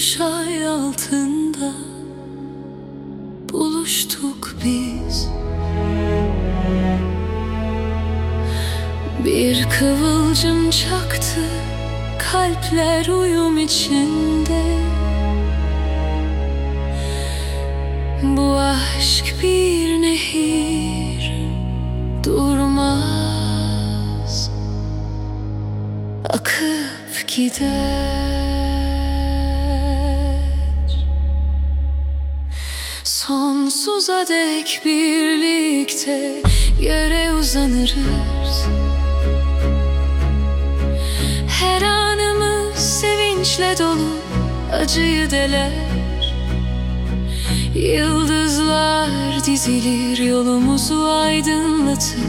gümüş ay altında buluştuk biz. Bir kıvılcım çaktı, kalpler uyum içinde. Bu aşk bir nehir, durmaz, akıp gider. Sonsuza dek birlikte yere uzanırız. Her anımız sevinçle dolu, acıyı deler. Yıldızlar dizilir, yolumuzu aydınlatır.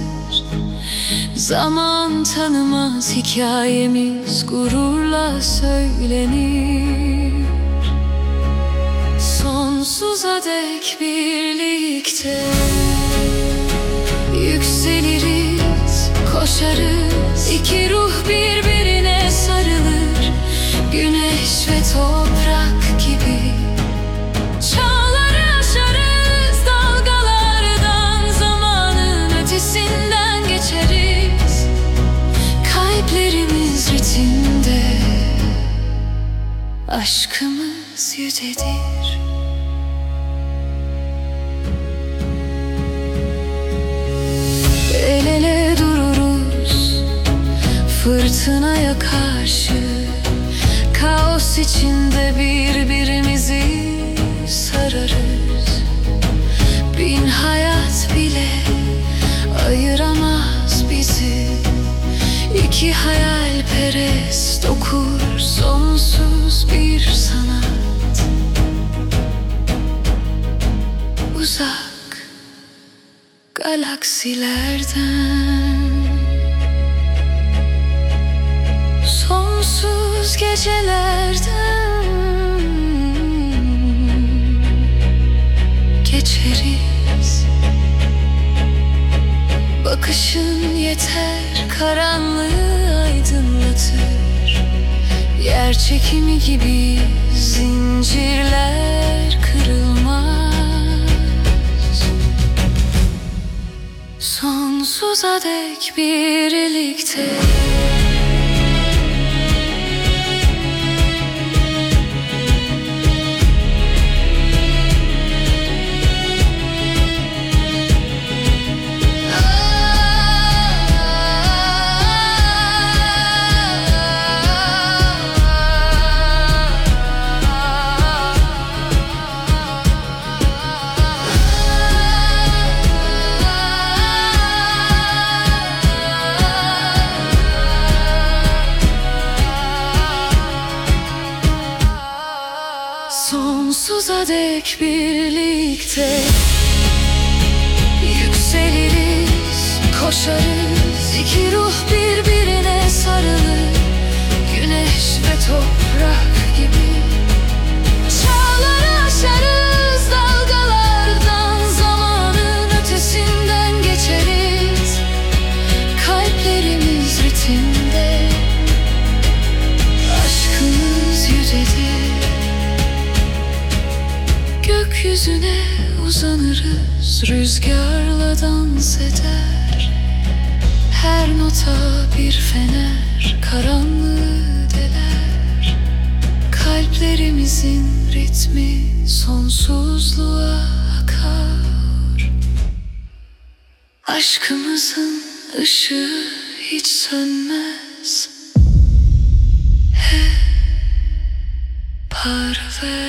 Zaman tanımaz, hikayemiz gururla söylenir. Sonsuza dek birlikte yükseliriz, koşarız. İki ruh birbirine sarılır, güneş ve toprak gibi. Çağları aşarız, dalgalardan, zamanın ötesinden geçeriz. Kalplerimiz ritimde, aşkımız yücedir. El ele dururuz fırtınaya karşı. Kaos içinde birbirimizi sararız. Bin hayat bile ayıramaz bizi. İki hayalperest okur sonsuz bir sanat. Uzak galaksilerden, sonsuz gecelerden geçeriz. Bakışın yeter, karanlığı aydınlatır. Yer çekimi gibi zincirler kırılmaz. Sonsuza dek birlikte sonsuza dek birlikte yükseliriz, koşarız. İki ruh birbirine sarılır, güneş ve toprak gibi. Çağları aşarız, dalgalardan, zamanın ötesinden geçeriz. Kalplerimiz ritimde, aşkımız yücedir. Gökyüzüne uzanırız, rüzgarla dans eder. Her nota bir fener, karanlığı deler. Kalplerimizin ritmi sonsuzluğa akar. Aşkımızın ışığı hiç sönmez, hep parlar.